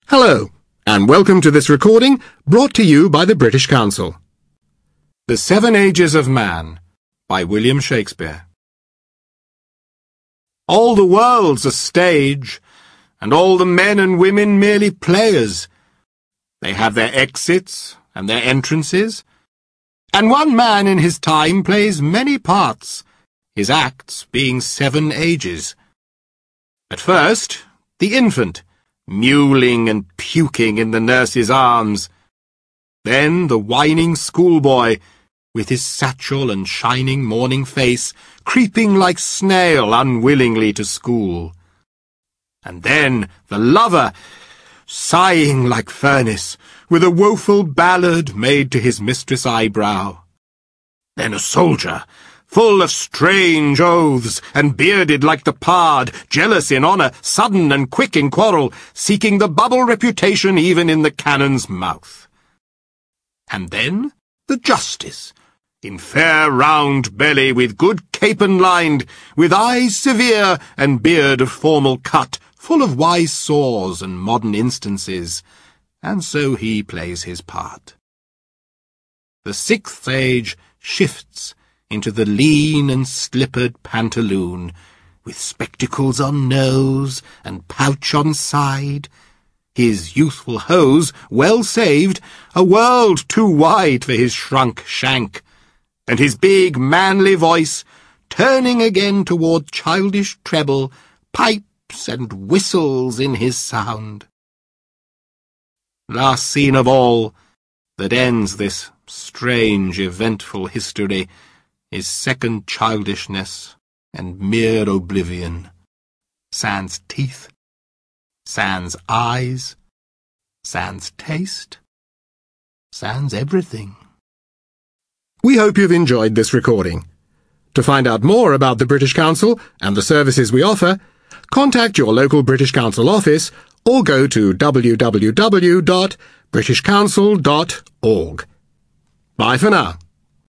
Hello, and welcome to this recording brought to you by the British Council. The 7 Ages of Man by William Shakespeare. All the world's a stage, and all the men and women merely players. They have their exits and their entrances, and one man in his time plays many parts, his acts being 7 ages. At first, the infant, mewling and puking in the nurse's arms. Then the whining schoolboy, with his satchel and shining morning face, creeping like snail unwillingly to school. And then the lover, sighing like furnace, with a woeful ballad made to his mistress' eyebrow. Then a soldier, full of strange oaths, and bearded like the pard, jealous in honour, sudden and quick in quarrel, seeking the bubble reputation even in the cannon's mouth. And then the justice, in fair round belly, with good capon lined, with eyes severe, and beard of formal cut, full of wise saws and modern instances, and so he plays his part. The 6th age shifts into the lean and slippered pantaloon, with spectacles on nose and pouch on side, his youthful hose, well saved, a world too wide for his shrunk shank, and his big manly voice, turning again toward childish treble, pipes and whistles in his sound. Last scene of all, that ends this strange eventful history, is second childishness and mere oblivion. Sans teeth, sans eyes, sans taste, sans everything. We hope you've enjoyed this recording. To find out more about the British Council and the services we offer, contact your local British Council office or go to www.britishcouncil.org. Bye for now.